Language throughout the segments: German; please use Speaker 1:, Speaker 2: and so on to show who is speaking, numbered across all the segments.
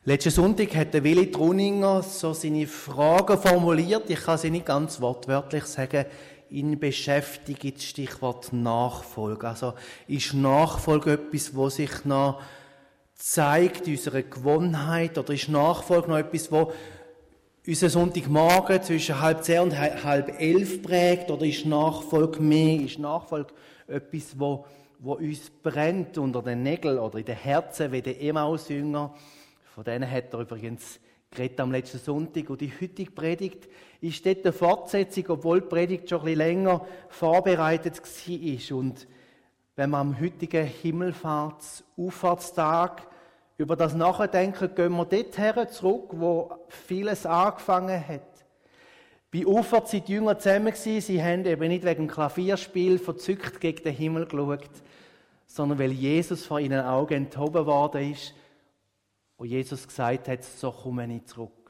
Speaker 1: Letzten Sonntag hat der Willi Truninger so seine Fragen formuliert. Ich kann sie nicht ganz wortwörtlich sagen. Ihn beschäftigt das Stichwort Nachfolge. Also ist Nachfolge etwas, was sich noch zeigt in unserer Gewohnheit? Oder ist Nachfolge noch etwas, was unseren Sonntagmorgen zwischen 10:30 und 10:30 prägt? Oder ist Nachfolge mehr? Ist Nachfolge etwas, wo uns brennt unter den Nägeln oder in den Herzen, wie der Emmaus-Jünger? Von denen hat er übrigens geredet am letzten Sonntag. Und die heutige Predigt ist dort eine Fortsetzung, obwohl die Predigt schon ein bisschen länger vorbereitet war. Und wenn wir am heutigen Himmelfahrtsauffahrtstag über das nachdenken, gehen wir dorthin zurück, wo vieles angefangen hat. Bei Auffahrt sind die Jünger zusammen gewesen. Sie haben eben nicht wegen dem Klavierspiel verzückt gegen den Himmel geschaut, sondern weil Jesus vor ihren Augen enthoben worden ist und Jesus gesagt hat, so komme ich zurück.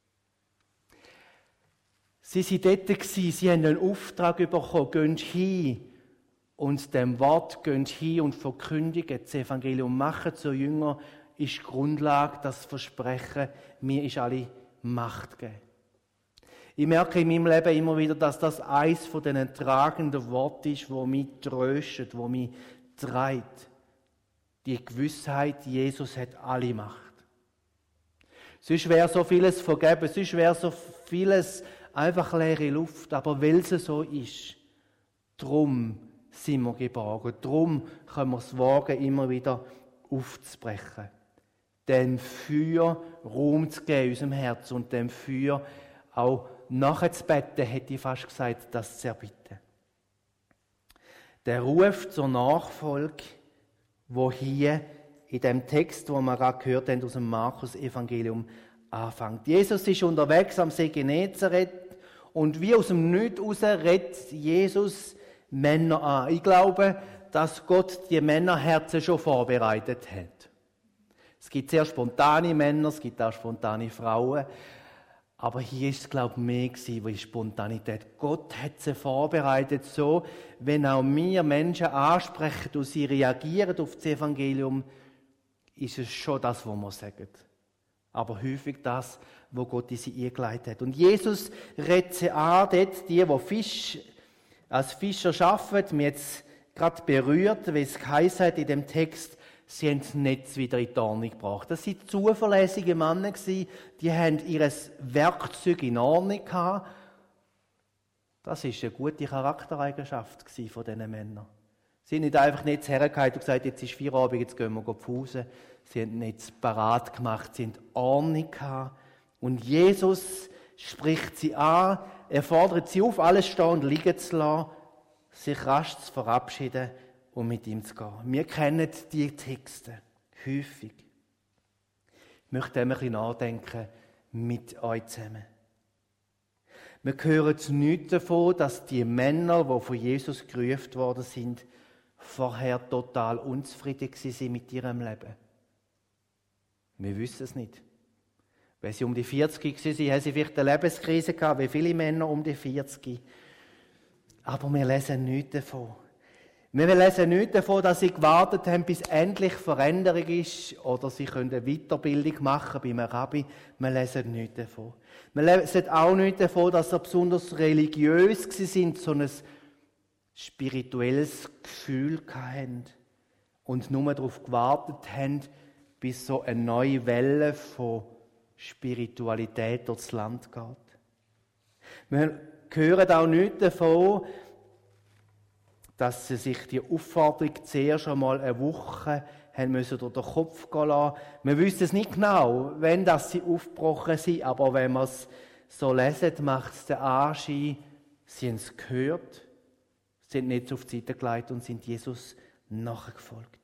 Speaker 1: Sie waren dort gewesen, sie haben einen Auftrag bekommen, gehen hin und dem Wort gehen hin und verkündigen das Evangelium, machen zu Jünger, ist die Grundlage, das Versprechen, mir ist alle Macht gegeben. Ich merke in meinem Leben immer wieder, dass das eines von den tragenden Worten ist, wo mich tröstet, wo mich treibt. Die Gewissheit, Jesus hat alle Macht. Sonst wäre so vieles vergeben, sonst wäre so vieles einfach leere Luft. Aber weil es so ist, drum sind wir geborgen. Drum können wir es wagen, immer wieder aufzubrechen. Dem Feuer Raum zu geben in unserem Herz und dem Feuer auch nachzubeten, hätte ich fast gesagt, das zu erbitten. Der Ruf zur Nachfolge, wo hier in dem Text, wo wir gerade gehört haben, aus dem Markus-Evangelium anfängt. Jesus ist unterwegs am See Genezareth und wie aus dem Nichts raus redet Jesus Männer an. Ich glaube, dass Gott die Männerherzen schon vorbereitet hat. Es gibt sehr spontane Männer, es gibt auch spontane Frauen. Aber hier ist es, glaube ich, mehr gewesen, wie Spontanität. Gott hat sie vorbereitet, so, wenn auch wir Menschen ansprechen und sie reagieren auf das Evangelium, ist es schon das, was wir sagen. Aber häufig das, was Gott in sie eingeleitet hat. Und Jesus redet sie an, dort, die als Fischer arbeiten, mir jetzt gerade berührt, wie es geheißen hat in dem Text, sie haben das Netz wieder in die Ordnung gebracht. Das waren zuverlässige Männer, die haben ihr Werkzeug in Ordnung gehabt. Das war eine gute Charaktereigenschaft von diesen Männern. Sie haben nicht einfach Netz hergehalten und gesagt, jetzt ist Feierabend, jetzt gehen wir pfusen. Sie haben Netz parat gemacht, sie haben Ordnung gehabt. Und Jesus spricht sie an, er fordert sie auf, alles stehen und liegen zu lassen, sich rasch zu verabschieden und mit ihm zu gehen. Wir kennen die Texte häufig. Ich möchte ein bisschen nachdenken mit euch zusammen. Wir hören nichts davon, dass die Männer, die von Jesus gerufen worden sind, vorher total unzufrieden waren mit ihrem Leben. Wir wissen es nicht. Wenn sie um die 40 waren, haben sie vielleicht eine Lebenskrise gehabt, wie viele Männer um die 40. Aber wir lesen nichts davon. Wir lesen nichts davon, dass sie gewartet haben, bis endlich Veränderung ist oder sie können eine Weiterbildung machen bei einem Rabbi. Wir lesen nichts davon. Wir lesen auch nichts davon, dass sie besonders religiös sind, so ein spirituelles Gefühl hatten und nur darauf gewartet haben, bis so eine neue Welle von Spiritualität durchs Land geht. Wir hören auch nichts davon, dass sie sich die Aufforderung zuerst einmal eine Woche haben müssen durch den Kopf gehen lassen. Wir wissen es nicht genau, wenn das sie aufgebrochen sind, aber wenn man es so lesen, macht es den Anschein, sie haben es gehört, sind nicht auf die Seite gelegt und sind Jesus nachgefolgt.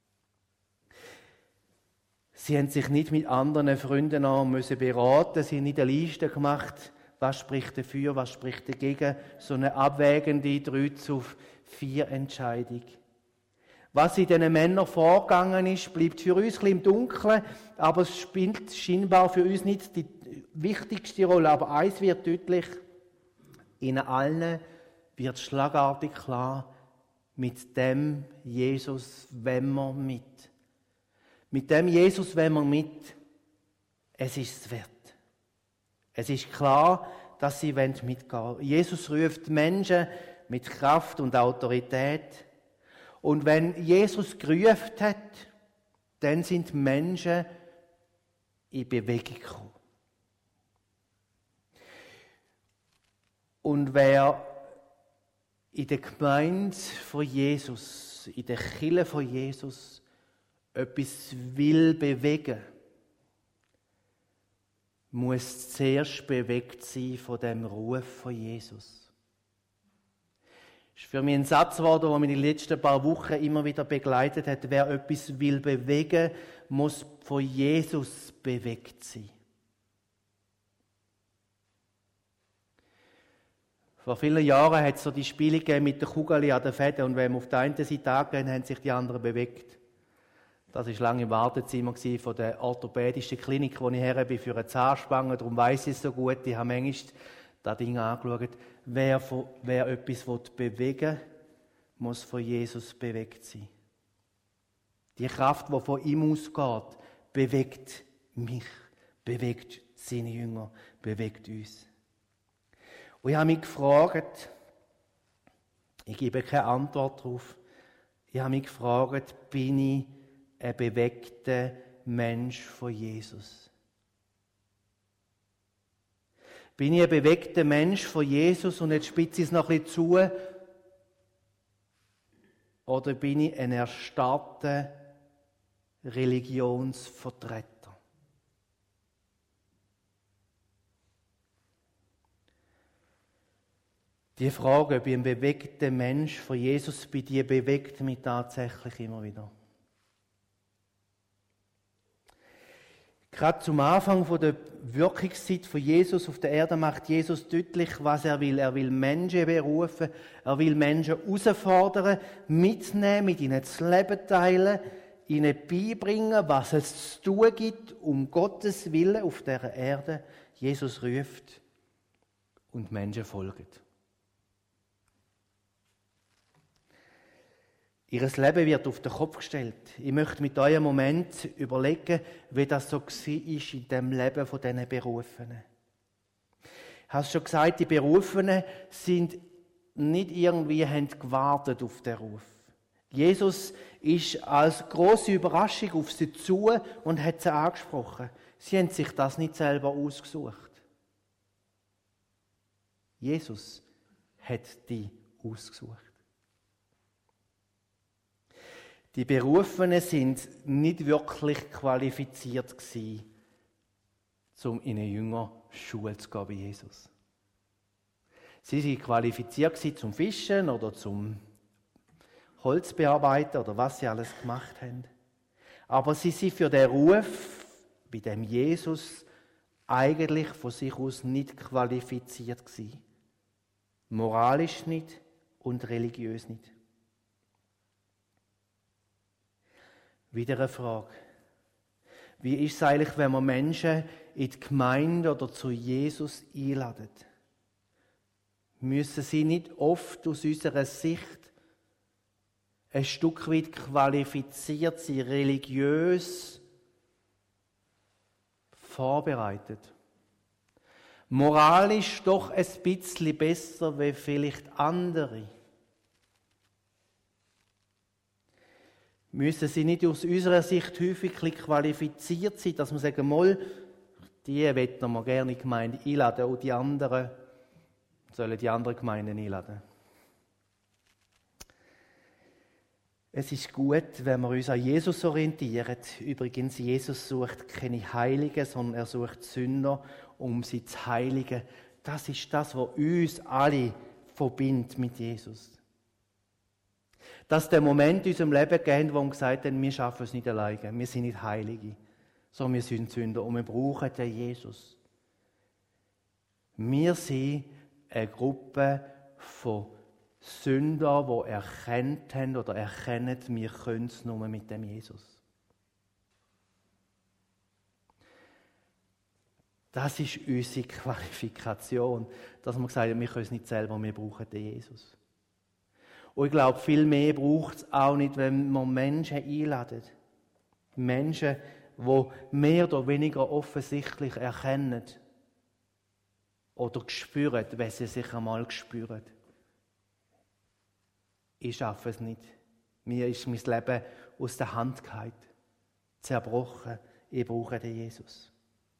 Speaker 1: Sie haben sich nicht mit anderen Freunden müssen beraten, sie haben nicht eine Liste gemacht, was spricht dafür, was spricht dagegen, so eine abwägende 3-4 Entscheidung. Was in diesen Männern vorgegangen ist, bleibt für uns ein bisschen im Dunkeln, aber es spielt scheinbar für uns nicht die wichtigste Rolle. Aber eins wird deutlich, ihnen allen wird schlagartig klar, mit dem Jesus wollen wir mit. Mit dem Jesus wollen wir mit. es ist es wert. Es ist klar, dass sie mitgehen wollen. Jesus ruft Menschen mit Kraft und Autorität. Und wenn Jesus gerufen hat, dann sind Menschen in Bewegung gekommen. Und wer in der Gemeinde von Jesus, in der Kirche von Jesus, etwas will bewegen, muss zuerst bewegt sein von dem Ruf von Jesus. Das ist für mich ein Satz geworden, der mich in den letzten paar Wochen immer wieder begleitet hat. Wer etwas will bewegen, muss von Jesus bewegt sein. Vor vielen Jahren hat es so die Spiele gegeben mit der Kugel an der Fäden und wenn wir auf der einen Seite angehen, haben sich die anderen bewegt. Das war lange im Wartezimmer von der orthopädischen Klinik, wo ich her bin, für eine Zahnspange. Darum weiss ich es so gut. Ich habe manchmal das Ding angeschaut. Wer etwas bewegen will, muss von Jesus bewegt sein. Die Kraft, die von ihm ausgeht, bewegt mich, bewegt seine Jünger, bewegt uns. Und ich habe mich gefragt, ich gebe keine Antwort darauf, ich habe mich gefragt, bin ich ein bewegter Mensch von Jesus? Bin ich ein bewegter Mensch von Jesus und jetzt spitze ich es noch ein bisschen zu? Oder bin ich ein erstarrter Religionsvertreter? Die Frage, ob ich ein bewegter Mensch von Jesus bin, die bewegt mich tatsächlich immer wieder. Gerade zum Anfang der Wirkungszeit von Jesus auf der Erde macht Jesus deutlich, was er will. Er will Menschen berufen, er will Menschen herausfordern, mitnehmen, mit ihnen das Leben teilen, ihnen beibringen, was es zu tun gibt, um Gottes Willen auf dieser Erde. Jesus ruft und Menschen folgen. Ihr Leben wird auf den Kopf gestellt. Ich möchte mit euch einen Moment überlegen, wie das so war in dem Leben von diesen Berufenen. Ich habe es schon gesagt, die Berufenen sind nicht irgendwie, haben gewartet auf den Ruf. Jesus ist als grosse Überraschung auf sie zu und hat sie angesprochen. Sie haben sich das nicht selber ausgesucht. Jesus hat die ausgesucht. Die Berufenen sind nicht wirklich qualifiziert gewesen, um in eine Jüngerschule zu gehen bei Jesus. Sie waren qualifiziert gewesen zum Fischen oder zum Holz bearbeiten oder was sie alles gemacht haben. Aber sie sind für den Ruf, bei dem Jesus, eigentlich von sich aus nicht qualifiziert gewesen. Moralisch nicht und religiös nicht. Wieder eine Frage. Wie ist es eigentlich, wenn man Menschen in die Gemeinde oder zu Jesus einladen? Müssen sie nicht oft aus unserer Sicht ein Stück weit qualifiziert sein, religiös vorbereitet? Moralisch doch ein bisschen besser wie vielleicht andere? Müssen sie nicht aus unserer Sicht häufig qualifiziert sein, dass wir sagen, mal, die wollen wir gerne in die Gemeinde einladen und die anderen sollen die anderen Gemeinden einladen. Es ist gut, wenn wir uns an Jesus orientieren. Übrigens, Jesus sucht keine Heiligen, sondern er sucht Sünder, um sie zu heiligen. Das ist das, was uns alle verbindet mit Jesus. Dass der Moment in unserem Leben geht, wo wir gesagt haben, wir schaffen es nicht alleine, wir sind nicht Heilige, sondern wir sind Sünder und wir brauchen den Jesus. Wir sind eine Gruppe von Sündern, die erkannt haben oder erkennen, wir können es nur mit dem Jesus. Das ist unsere Qualifikation, dass wir gesagt haben, wir können es nicht selber, wir brauchen den Jesus. Und ich glaube, viel mehr braucht es auch nicht, wenn man Menschen einladet. Menschen, wo mehr oder weniger offensichtlich erkennen oder spüren, wenn sie sich einmal spüren. Ich schaffe es nicht. Mir ist mein Leben aus der Hand gefallen, zerbrochen. Ich brauche den Jesus.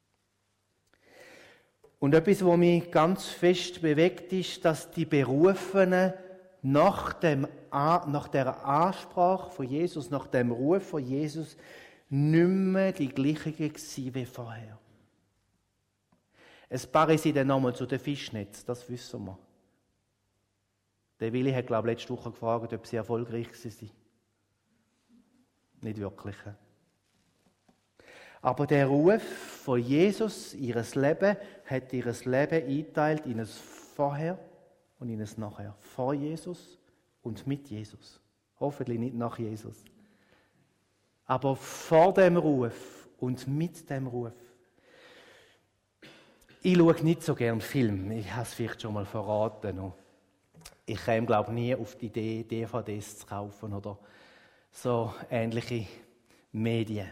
Speaker 1: Und etwas, was mich ganz fest bewegt, ist, dass die Berufenen nach der Ansprache von Jesus, nach dem Ruf von Jesus, nicht mehr die gleichen waren wie vorher. Ein paar sind dann nochmal zu den Fischnetz, das wissen wir. Der Willi hat, glaube ich, letzte Woche gefragt, ob sie erfolgreich waren. Nicht wirklich. Aber der Ruf von Jesus, ihres Leben, hat ihres Leben eingeteilt in ein Vorher und in ein Nachher. Vor Jesus und mit Jesus. Hoffentlich nicht nach Jesus. Aber vor dem Ruf und mit dem Ruf. Ich schaue nicht so gerne Filme. Ich habe es vielleicht schon mal verraten. Ich käme, glaube ich, nie auf die Idee, DVDs zu kaufen oder so ähnliche Medien.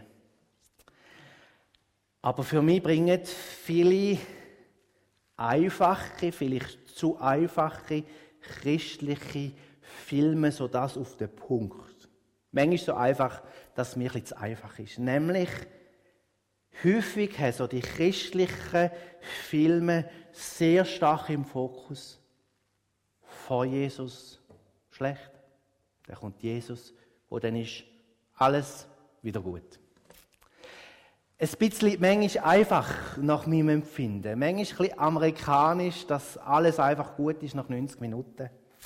Speaker 1: Aber für mich bringen viele einfache, vielleicht zu einfache christliche Filme so das auf den Punkt. Manchmal so einfach, dass es mir ein bisschen zu einfach ist. Nämlich, häufig haben so die christlichen Filme sehr stark im Fokus. Vor Jesus schlecht, dann kommt Jesus, wo dann ist alles wieder gut. Ein bisschen manchmal einfach nach meinem Empfinden. Manchmal ein bisschen amerikanisch, dass alles einfach gut ist nach 90 Minuten.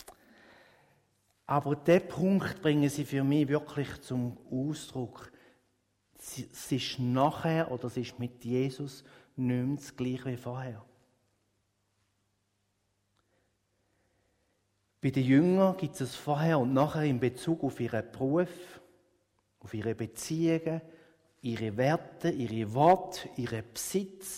Speaker 1: Aber diesen Punkt bringen sie für mich wirklich zum Ausdruck. Es ist nachher oder es ist mit Jesus nicht mehr das Gleiche wie vorher. Bei den Jüngern gibt es vorher und nachher in Bezug auf ihren Beruf, auf ihre Beziehungen, ihre Werte, ihre Worte, ihren Besitz.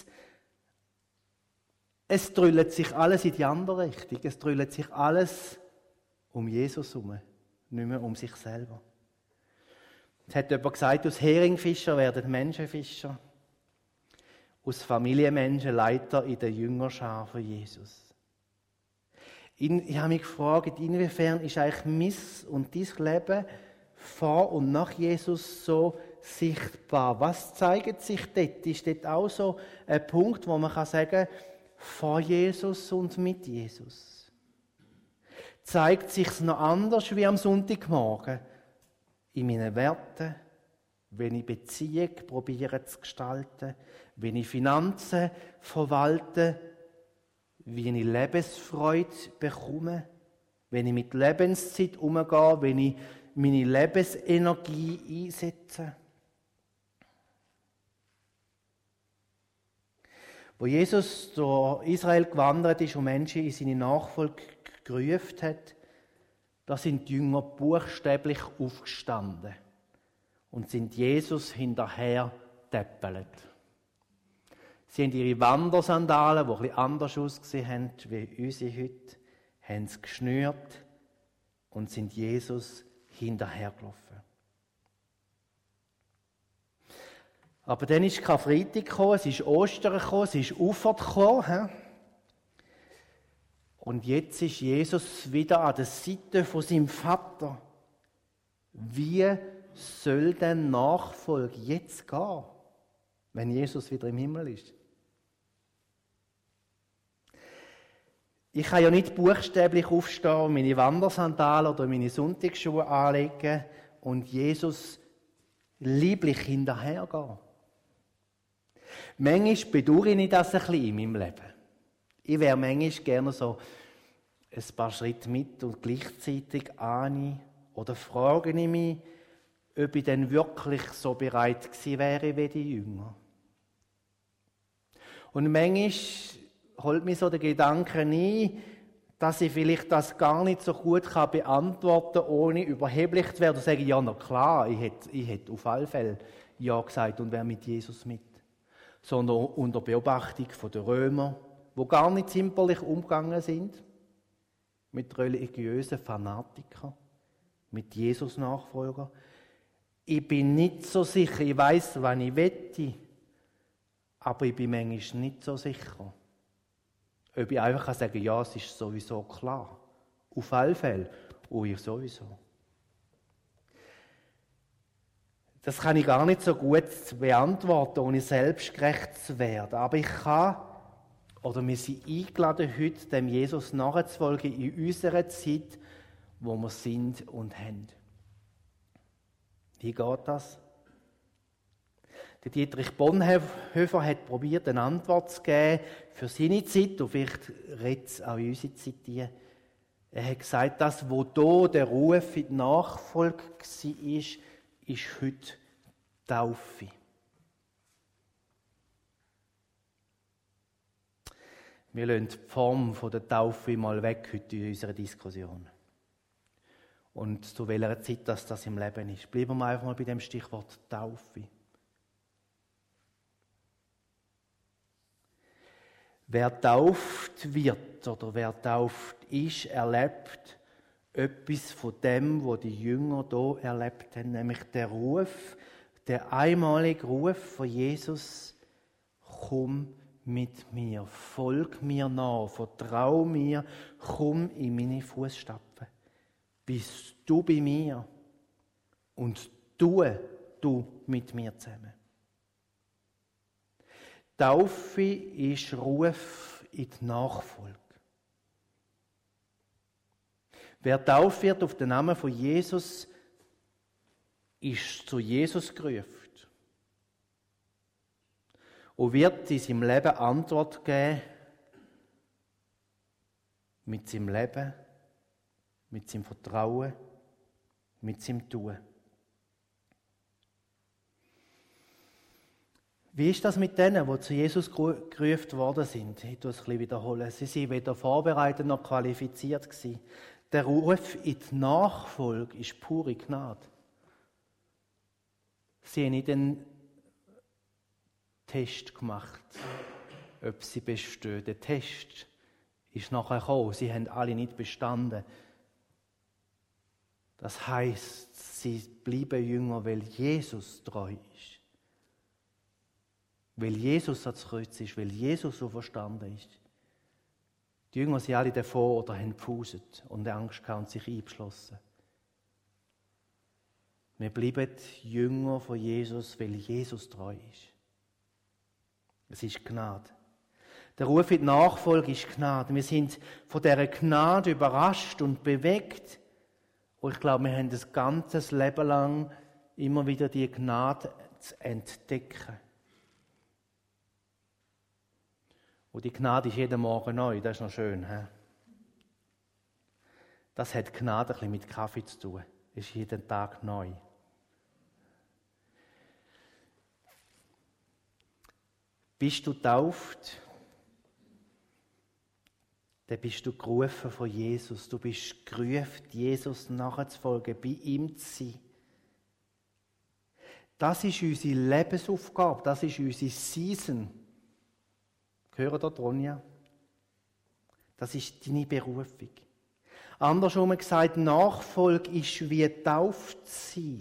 Speaker 1: Es drüllt sich alles in die andere Richtung. Es drüllt sich alles um Jesus herum, nicht mehr um sich selber. Es hat jemand gesagt, aus Heringfischer werden Menschenfischer, aus Familienmenschen Leiter in der Jüngerschar von Jesus. Ich habe mich gefragt, inwiefern ist eigentlich mein und dein Leben vor und nach Jesus so sichtbar? Was zeigt sich dort? Ist dort auch so ein Punkt, wo man sagen kann, vor Jesus und mit Jesus? Zeigt sich noch anders wie am Sonntagmorgen? In meinen Werten, wenn ich Beziehung probiere zu gestalten, wenn ich Finanzen verwalte, wie ich Lebensfreude bekomme, wenn ich mit Lebenszeit umgehe, wenn ich meine Lebensenergie einsetze. Wo Jesus durch Israel gewandert ist und Menschen in seine Nachfolge gerufen hat, da sind die Jünger buchstäblich aufgestanden und sind Jesus hinterher getäppelt. Sie haben ihre Wandersandalen, die ein bisschen anders ausgesehen haben wie unsere heute, haben sie geschnürt und sind Jesus hinterhergelaufen. Aber dann ist Karfreitag gekommen, es ist Ostern gekommen, es ist Auffahrt gekommen. Und jetzt ist Jesus wieder an der Seite von seinem Vater. Wie soll denn Nachfolge jetzt gehen, wenn Jesus wieder im Himmel ist? Ich kann ja nicht buchstäblich aufstehen und meine Wandersandalen oder meine Sonntagsschuhe anlegen und Jesus lieblich hinterhergehen. Manchmal bedauere ich das ein bisschen in meinem Leben. Ich wäre manchmal gerne so ein paar Schritte mit und gleichzeitig ahne oder frage ich mich, ob ich denn wirklich so bereit gewesen wäre wie die Jünger. Und manchmal holt mich so der Gedanke ein, dass ich vielleicht das gar nicht so gut beantworten kann, ohne überheblich zu werden und zu sagen, ja, na klar, ich hätte auf alle Fälle Ja gesagt und wäre mit Jesus mit. Sondern unter Beobachtung der Römer, die gar nicht zimperlich umgegangen sind, mit religiösen Fanatikern, mit Jesus-Nachfolgern. Ich bin nicht so sicher, ich weiss, wann ich wette, aber ich bin manchmal nicht so sicher. Ob ich einfach sagen kann, ja, es ist sowieso klar. Auf alle Fälle. Und ich sowieso. Das kann ich gar nicht so gut beantworten, ohne selbstgerecht zu werden. Aber ich kann, oder wir sind eingeladen, heute dem Jesus nachzufolgen in unserer Zeit, wo wir sind und haben. Wie geht das? Der Dietrich Bonhoeffer hat probiert, eine Antwort zu geben für seine Zeit, und vielleicht redet es auch in unsere Zeit die. Er hat gesagt, das, wo da der Ruf in die Nachfolge war, ist heute Taufe. Wir lassen die Form der Taufe mal weg heute in unserer Diskussion. Und zu welcher Zeit das im Leben ist. Bleiben wir einfach mal bei dem Stichwort Taufe. Wer tauft wird oder wer tauft ist, erlebt etwas von dem, was die Jünger hier erlebt haben, nämlich der Ruf, der einmalige Ruf von Jesus: Komm mit mir, folg mir nach, vertrau mir, komm in meine Fußstapfen. Bist du bei mir und tue du mit mir zusammen. Taufe ist Ruf in die Nachfolge. Wer tauft wird auf den Namen von Jesus, ist zu Jesus gerufen und wird in seinem Leben Antwort geben mit seinem Leben, mit seinem Vertrauen, mit seinem Tun. Wie ist das mit denen, die zu Jesus gerufen worden sind? Ich tue es ein bisschen wiederholen. Sie waren weder vorbereitet noch qualifiziert gewesen. Der Ruf in die Nachfolge ist pure Gnade. Sie haben nicht einen Test gemacht, ob sie bestehen. Der Test ist nachher gekommen. Sie haben alle nicht bestanden. Das heisst, sie bleiben Jünger, weil Jesus treu ist. Weil Jesus ans Kreuz ist, weil Jesus so verstanden ist. Die Jünger sind alle davor oder haben gepfuset und Angst gehabt und sich eingeschlossen. Wir bleiben Jünger von Jesus, weil Jesus treu ist. Es ist Gnade. Der Ruf in die Nachfolge ist Gnade. Wir sind von dieser Gnade überrascht und bewegt. Und ich glaube, wir haben das ganze Leben lang immer wieder die Gnade zu entdecken. Und die Gnade ist jeden Morgen neu, das ist noch schön. He? Das hat Gnade ein bisschen mit Kaffee zu tun. Es ist jeden Tag neu. Bist du getauft, dann bist du gerufen von Jesus. Du bist gerufen, Jesus nachzufolgen, bei ihm zu sein. Das ist unsere Lebensaufgabe, das ist unsere Season. Hören dort, Ronja? Das ist deine Berufung. Andersrum gesagt, Nachfolge ist wie getauft sein.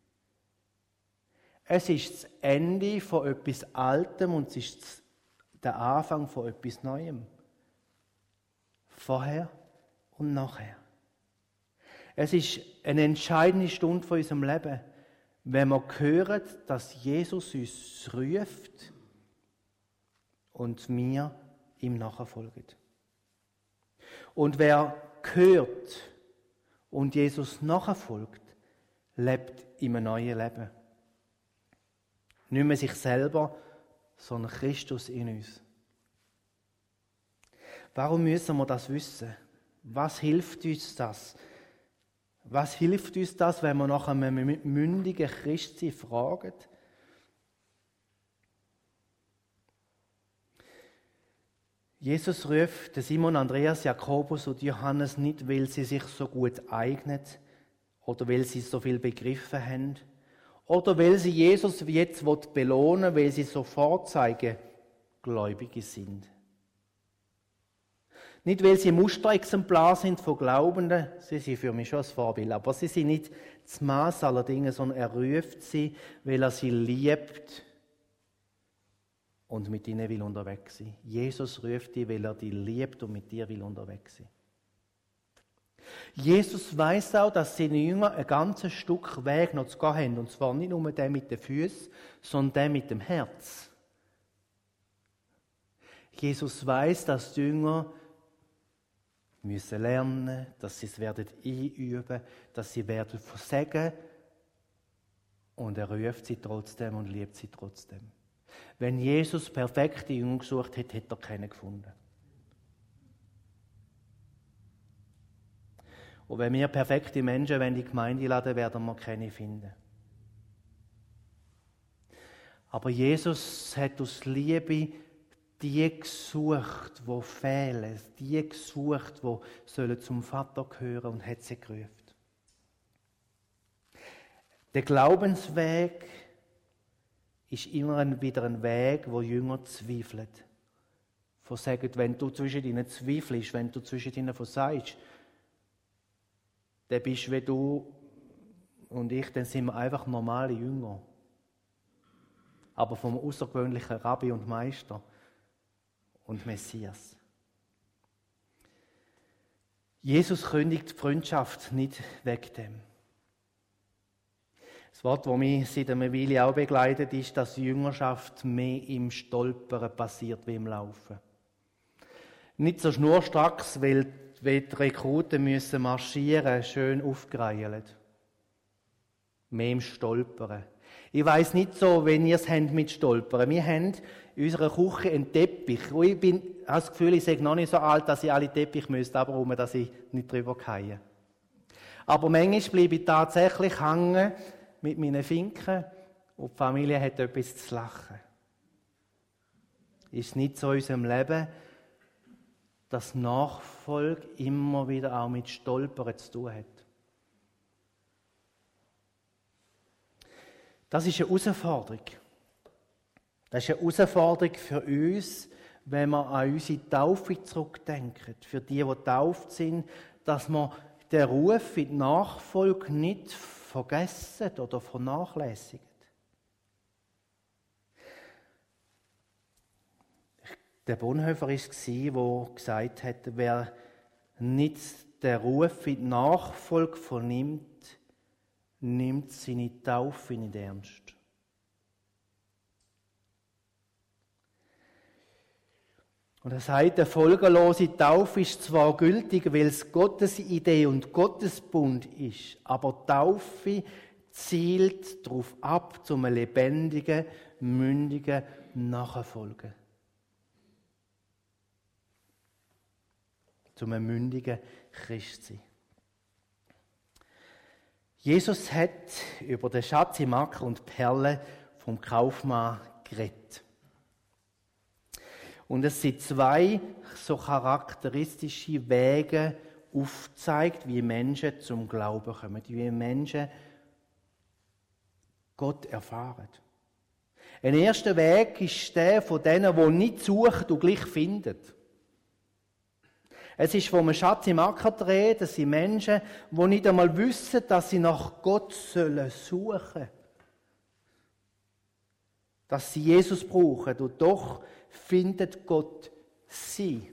Speaker 1: Es ist das Ende von etwas Altem und es ist der Anfang von etwas Neuem. Vorher und nachher. Es ist eine entscheidende Stunde von unserem Leben, wenn wir hören, dass Jesus uns ruft und wir ihm nachfolgen. Und wer hört und Jesus nachfolgt, lebt in einem neuen Leben. Nicht mehr sich selber, sondern Christus in uns. Warum müssen wir das wissen? Was hilft uns das? Was hilft uns das, wenn wir nach einem mündigen Christsein fragen? Jesus ruft Simon, Andreas, Jakobus und Johannes nicht, weil sie sich so gut eignen oder weil sie so viel begriffen haben oder weil sie Jesus jetzt belohnen will, weil sie so vorzeigen, Gläubige sind. Nicht, weil sie Musterexemplar sind von Glaubenden, sie sind für mich schon ein Vorbild, aber sie sind nicht das Maß aller Dinge, sondern er ruft sie, weil er sie liebt und mit ihnen will unterwegs sein. Jesus ruft dich, weil er dich liebt und mit dir will unterwegs sein. Jesus weiß auch, dass seine Jünger ein ganzes Stück Weg noch zu gehen haben, und zwar nicht nur der mit den Füßen, sondern der mit dem Herz. Jesus weiß, dass die Jünger müssen lernen, dass sie es werden einüben, dass sie werden versagen, und er ruft sie trotzdem und liebt sie trotzdem. Wenn Jesus perfekte Jünger gesucht hätte, hätte er keine gefunden. Und wenn wir perfekte Menschen in die Gemeinde laden, werden wir keine finden. Aber Jesus hat aus Liebe die gesucht, die fehlen, die gesucht, die zum Vater gehören, und hat sie gerufen. Der Glaubensweg ist immer wieder ein Weg, wo Jünger zweifeln. Versagen, wenn du zwischen ihnen zweifelst, wenn du zwischen ihnen versagst, dann bist du wie du und ich, dann sind wir einfach normale Jünger. Aber vom außergewöhnlichen Rabbi und Meister und Messias. Jesus kündigt die Freundschaft nicht weg dem. Das Wort, das mich seit einer Weile auch begleitet, ist, dass die Jüngerschaft mehr im Stolpern passiert wie im Laufen. Nicht so schnurstracks, weil die Rekruten müssen marschieren, schön aufgereilt. Mehr im Stolpern. Ich weiss nicht so, wenn ihr es habt mit Stolpern. Wir haben in unserer Küche einen Teppich. Und ich habe das Gefühl, ich sei noch nicht so alt, dass ich alle Teppich müsste, aber dass ich nicht drüber falle. Aber manchmal bleibe ich tatsächlich hängen mit meinen Finken und die Familie hat etwas zu lachen. Ist nicht so in unserem Leben, dass Nachfolge immer wieder auch mit Stolpern zu tun hat. Das ist eine Herausforderung. Das ist eine Herausforderung für uns, wenn wir an unsere Taufe zurückdenken. Für die getauft sind, dass wir den Ruf in die Nachfolge nicht vergessen oder vernachlässigen. Der Bonhoeffer war es, der gesagt hat, wer nicht den Ruf in die Nachfolge vernimmt, nimmt seine Taufe nicht ernst. Und er sagt, eine folgenlose Taufe ist zwar gültig, weil es Gottes Idee und Gottes Bund ist, aber Taufe zielt darauf ab, zum lebendigen, mündigen Nachfolgen. Zum mündigen Christsein. Jesus hat über den Schatz im Acker und Perlen vom Kaufmann geredet. Und es sind zwei so charakteristische Wege aufgezeigt, wie Menschen zum Glauben kommen, wie Menschen Gott erfahren. Ein erster Weg ist der von denen, die nicht suchen und gleich finden. Es ist vom Schatz im Acker die Rede, das sind Menschen, die nicht einmal wissen, dass sie nach Gott suchen sollen. Dass sie Jesus brauchen und doch findet Gott sie.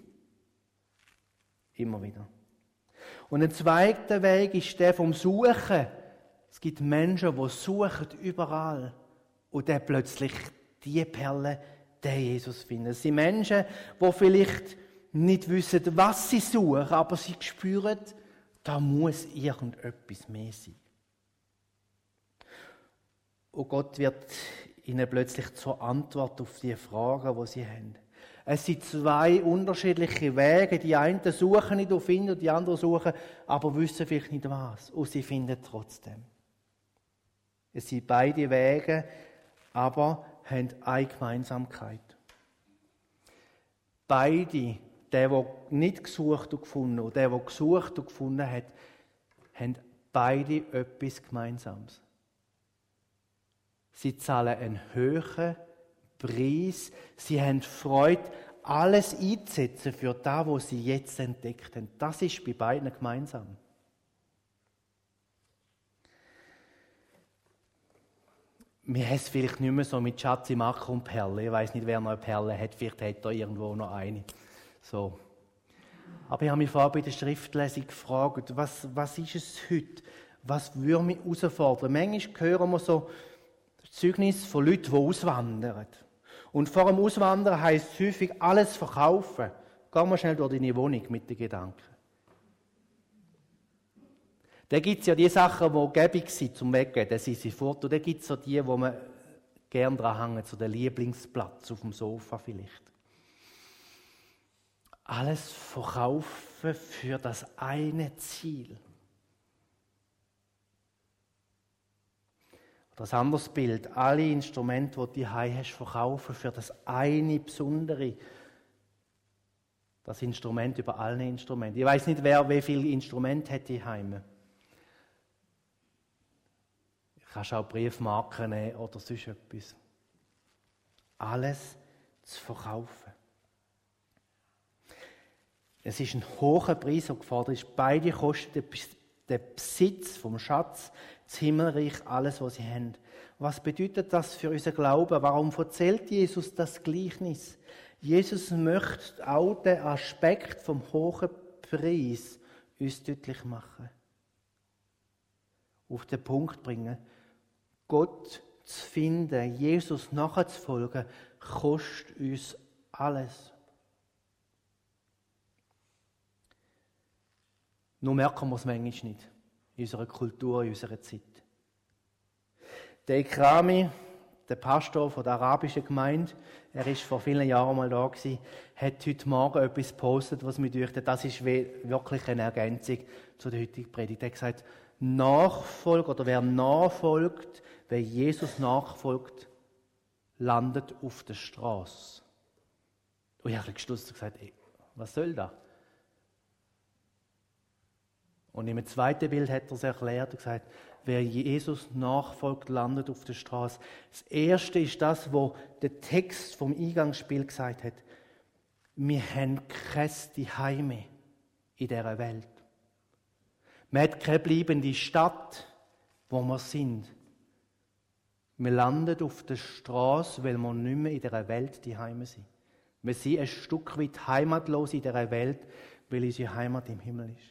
Speaker 1: Immer wieder. Und ein zweiter Weg ist der vom Suchen. Es gibt Menschen, die suchen überall und dann plötzlich die Perle, den Jesus finden. Es sind Menschen, die vielleicht nicht wissen, was sie suchen, aber sie spüren, da muss irgendetwas mehr sein. Und Gott wird ihnen plötzlich zur Antwort auf die Fragen, die sie haben. Es sind zwei unterschiedliche Wege. Die einen suchen nicht und finden, und die anderen suchen, aber wissen vielleicht nicht was. Und sie finden trotzdem. Es sind beide Wege, aber haben eine Gemeinsamkeit. Beide, der nicht gesucht und gefunden und der gesucht und gefunden hat, haben beide etwas Gemeinsames. Sie zahlen einen hohen Preis, sie haben Freude alles einzusetzen für das, was sie jetzt entdeckt haben. Das ist bei beiden gemeinsam. Wir haben es vielleicht nicht mehr so mit Schatzi, Macker und Perle. Ich weiss nicht, wer noch eine Perle hat. Vielleicht hat da irgendwo noch eine. So. Aber ich habe mich vorher bei der Schriftlesung gefragt, was ist es heute? Was würde mich herausfordern? Manchmal hören wir so Zeugnisse von Leuten, die auswandern. Und vor dem Auswandern heisst es häufig, alles verkaufen. Geh mal schnell durch deine Wohnung mit den Gedanken. Dann gibt es ja die Sachen, die gäbig sind zum Weggehen, dann sind sie fort. Und dann gibt es so die, wo man gerne dran hängt, so der Lieblingsplatz auf dem Sofa vielleicht. Alles verkaufen für das eine Ziel. Das anderes Bild, alle Instrumente, die du hier hast, verkaufen für das eine Besondere. Das Instrument über alle Instrumente. Ich weiss nicht, wer wie viele Instrumente hat die Heime. Du kannst auch Briefmarken nehmen oder sonst etwas. Alles zu verkaufen. Es ist ein hoher Preis, der gefordert ist. Beide kosten den Besitz vom Schatz, das Himmelreich, alles, was sie haben. Was bedeutet das für unseren Glauben? Warum erzählt Jesus das Gleichnis? Jesus möchte auch den Aspekt vom hohen Preis uns deutlich machen. Auf den Punkt bringen. Gott zu finden, Jesus nachzufolgen, kostet uns alles. Nur merken wir es manchmal nicht, in unserer Kultur, in unserer Zeit. Der Ikrami, der Pastor von der arabischen Gemeinde, er war vor vielen Jahren mal da gewesen, hat heute Morgen etwas gepostet, was mir dachte, das ist wirklich eine Ergänzung zu der heutigen Predigt. Er hat gesagt, Nachfolger oder wer nachfolgt, wer Jesus nachfolgt, landet auf der Straße. Und ich habe gestutzt und gesagt, was soll das? Und im zweiten Bild hat er es erklärt und gesagt, wer Jesus nachfolgt, landet auf der Straße. Das erste ist das, was der Text vom Eingangsspiel gesagt hat. Wir haben kein Zuhause in dieser Welt. Man hat keine bleibende Stadt, wo wir sind. Wir landen auf der Straße, weil wir nicht mehr in dieser Welt Zuhause sind. Wir sind ein Stück weit heimatlos in dieser Welt, weil unsere Heimat im Himmel ist.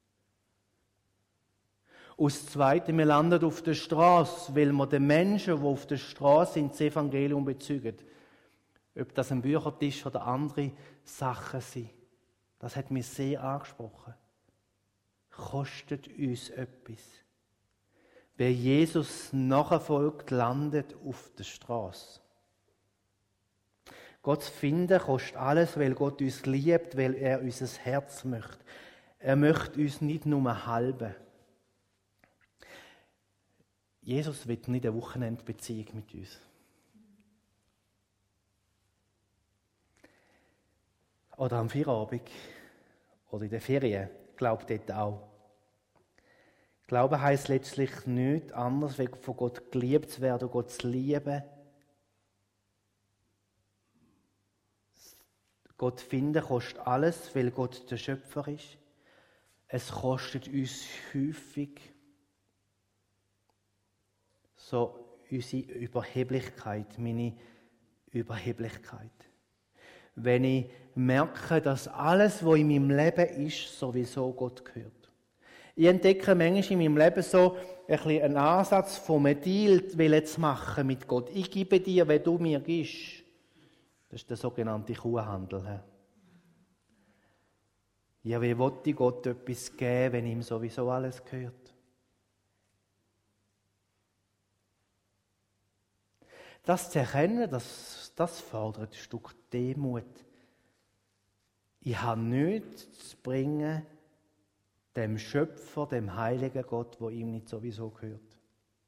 Speaker 1: Und das Zweite, wir landen auf der Straße, weil wir den Menschen, die auf der Straße sind, das Evangelium bezeugen. Ob das ein Büchertisch oder andere Sachen sind. Das hat mich sehr angesprochen. Kostet uns etwas. Wer Jesus nachfolgt, landet auf der Straße. Gott zu finden kostet alles, weil Gott uns liebt, weil er unser Herz möchte. Er möchte uns nicht nur halben. Jesus will nicht eine Wochenendbeziehung mit uns. Oder am Feierabend. Oder in den Ferien. Glaubt dort auch. Glauben heisst letztlich nichts anderes, als von Gott geliebt zu werden, Gott zu lieben. Gott finden kostet alles, weil Gott der Schöpfer ist. Es kostet uns häufig so unsere Überheblichkeit, meine Überheblichkeit. Wenn ich merke, dass alles, was in meinem Leben ist, sowieso Gott gehört. Ich entdecke manchmal in meinem Leben so einen Ansatz von einem Deal zu machen mit Gott. Ich gebe dir, wenn du mir gibst. Das ist der sogenannte Kuhhandel. Ja, wie will ich Gott etwas geben, wenn ihm sowieso alles gehört? Das zu erkennen, das fordert ein Stück Demut. Ich habe nichts zu bringen, dem Schöpfer, dem heiligen Gott, wo ihm nicht sowieso gehört.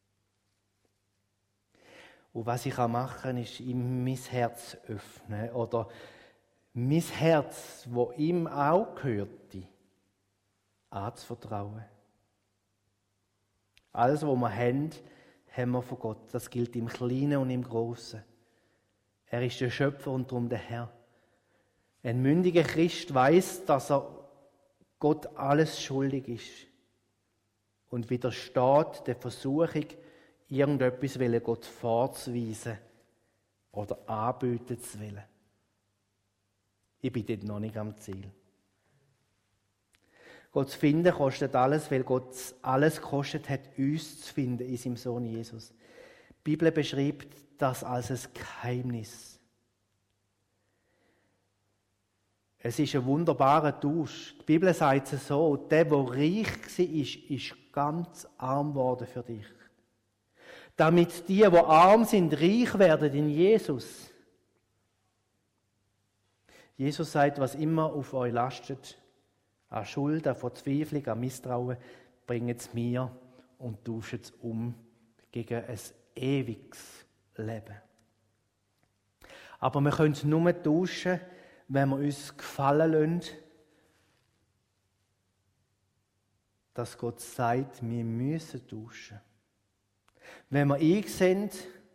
Speaker 1: Und was ich machen kann, ist ihm mein Herz öffnen oder mein Herz, wo ihm auch gehörte, anzuvertrauen. Alles, was wir haben wir von Gott. Das gilt im Kleinen und im Großen. Er ist der Schöpfer und darum der Herr. Ein mündiger Christ weiß, dass er Gott alles schuldig ist und widersteht der Versuchung, irgendetwas Gott vorzuweisen oder anbieten zu wollen. Ich bin dort noch nicht am Ziel. Gott zu finden kostet alles, weil Gott alles gekostet hat, uns zu finden in seinem Sohn Jesus. Die Bibel beschreibt das als ein Geheimnis. Es ist ein wunderbarer Tausch. Die Bibel sagt es so, der reich war, ist ganz arm geworden für dich. Damit die arm sind, reich werden in Jesus. Jesus sagt, was immer auf euch lastet, an Schuld, an Verzweiflung, an Misstrauen, bringt es mir und tauscht es um gegen ein ewiges Leben. Aber wir können es nur tauschen, wenn wir uns gefallen lassen, dass Gott sagt, wir müssen tauschen. Wenn wir einsehen,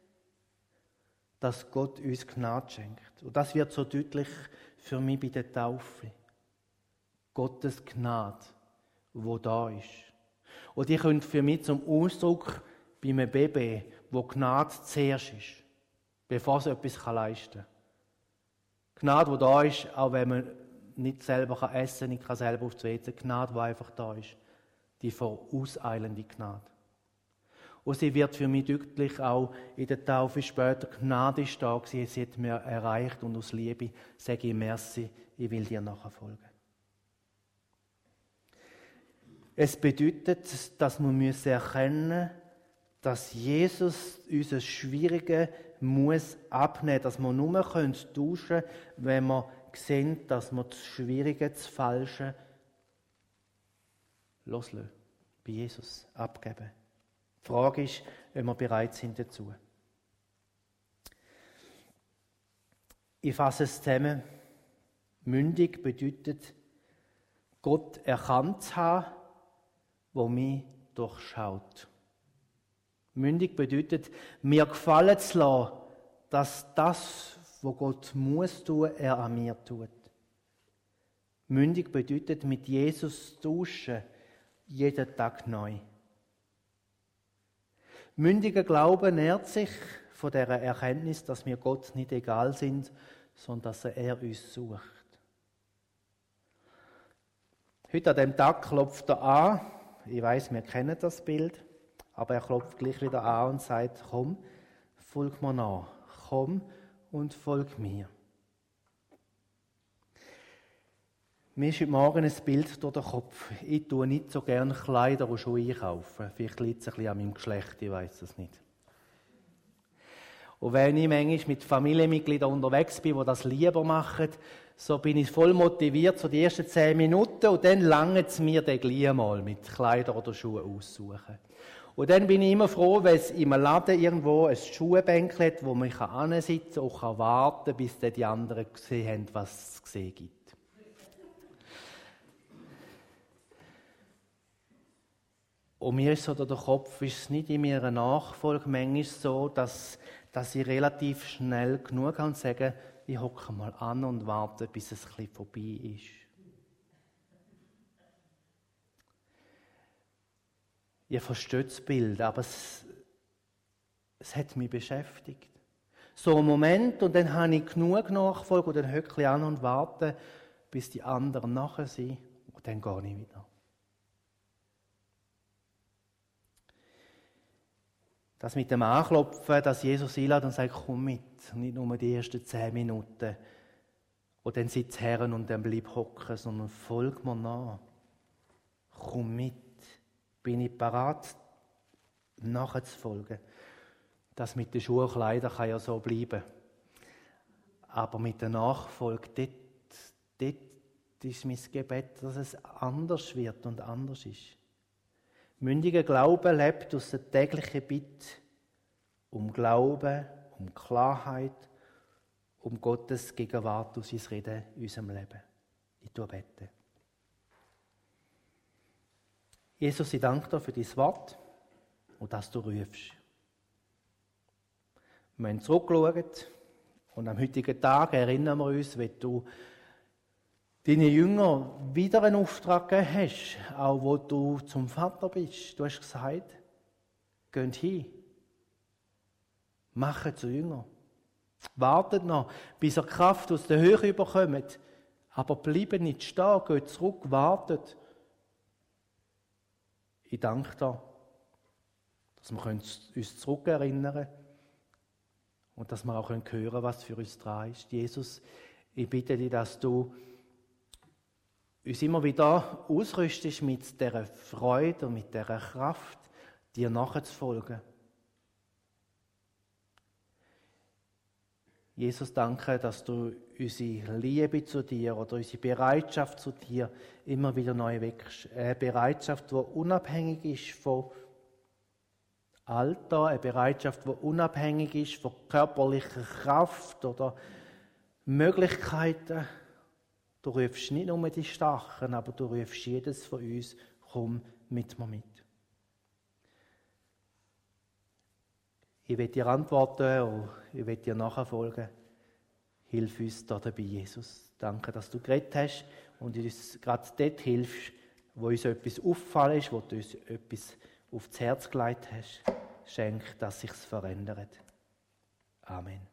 Speaker 1: dass Gott uns Gnade schenkt. Und das wird so deutlich für mich bei der Taufe. Gottes Gnade, wo da ist. Und die kommt für mich zum Ausdruck bei einem Baby, wo Gnade zuerst ist, bevor es etwas leisten kann. Gnade, die da ist, auch wenn man nicht selber essen kann, nicht selber aufs WC, Gnade, die einfach da ist. Die vorauseilende Gnade. Und sie wird für mich deutlich auch in der Taufe später. Gnade ist da gewesen, sie hat mir erreicht und aus Liebe sage ich merci, ich will dir nachfolgen. Es bedeutet, dass wir erkennen müssen, dass Jesus unser Schwierige muss abnehmen, dass wir nur tauschen können, wenn wir sehen, dass wir das Schwierige, das Falsche loslassen, bei Jesus abgeben. Die Frage ist, ob wir bereit sind dazu. Ich fasse es zusammen. Mündig bedeutet, Gott erkannt zu haben, der mich durchschaut. Mündig bedeutet, mir gefallen zu lassen, dass das, was Gott muss tun, er an mir tut. Mündig bedeutet, mit Jesus zu tauschen, jeden Tag neu. Mündiger Glaube nährt sich von der Erkenntnis, dass wir Gott nicht egal sind, sondern dass er uns sucht. Heute an diesem Tag klopft er an. Ich weiss, wir kennen das Bild, aber er klopft gleich wieder an und sagt, komm, folg mir nach. Komm und folg mir. Mir ist heute Morgen ein Bild durch den Kopf. Ich tue nicht so gerne Kleider und Schuhe einkaufen. Vielleicht liegt es ein bisschen an meinem Geschlecht, ich weiss es nicht. Und wenn ich manchmal mit Familienmitgliedern unterwegs bin, die das lieber machen, so bin ich voll motiviert, so die ersten 10 Minuten, und dann langt es mir dann gleich mal mit Kleider oder Schuhen aussuchen. Und dann bin ich immer froh, wenn es im Laden irgendwo ein Schuhbänkchen hat, wo man hinsitzen kann und warten kann, bis dann die anderen gesehen haben, was es zu sehen gibt. Und mir ist so durch den Kopf, ist es nicht in meiner Nachfolge manchmal so, dass ich relativ schnell genug habe und sage, ich hocke mal an und warte, bis es ein bisschen vorbei ist. Ihr versteht das Bild, aber es hat mich beschäftigt. So ein Moment, und dann habe ich genug Nachfolge und dann hocke ich an und warte, bis die anderen nachher sind, und dann gehe ich wieder. Das mit dem Anklopfen, dass Jesus einlädt und sagt, komm mit. Nicht nur die ersten 10 Minuten. Und dann sitzt Herren und dann bleib hocken, sondern folg mir nach. Komm mit. Bin ich bereit, nachher zu folgen. Das mit den Schuhen und Kleidern kann ja so bleiben. Aber mit der Nachfolge, dort ist mein Gebet, dass es anders wird und anders ist. Mündiger Glaube lebt aus der täglichen Bitte um Glauben, um Klarheit, um Gottes Gegenwart aus sein Reden in unserem Leben. Ich bete. Jesus, ich danke dir für dein Wort und dass du rufst. Wir haben zurückgeschaut und am heutigen Tag erinnern wir uns, wie du deinen Jüngern wieder einen Auftrag gegeben hast, auch wo du zum Vater bist. Du hast gesagt, geht hin, macht zu Jünger. Wartet noch, bis ihr Kraft aus der Höhe überkommt. Aber bleibt nicht stehen, geht zurück, wartet. Ich danke dir, dass wir uns zurückerinnern können und dass wir auch hören können, was für uns dran ist. Jesus, ich bitte dich, dass du uns immer wieder ausrüstest mit dieser Freude und mit dieser Kraft, dir nachzufolgen. Jesus, danke, dass du unsere Liebe zu dir oder unsere Bereitschaft zu dir immer wieder neu weckst. Eine Bereitschaft, die unabhängig ist von Alter, eine Bereitschaft, die unabhängig ist von körperlicher Kraft oder Möglichkeiten. Du rufst nicht nur die Starken, aber du rufst jedes von uns, komm mit mir mit. Ich will dir antworten und ich will dir nachfolgen. Hilf uns da dabei, Jesus. Danke, dass du geredet hast und uns gerade dort hilfst, wo uns etwas auffallen ist, wo du uns etwas aufs Herz gelegt hast. Schenk, dass sich's verändert. Amen.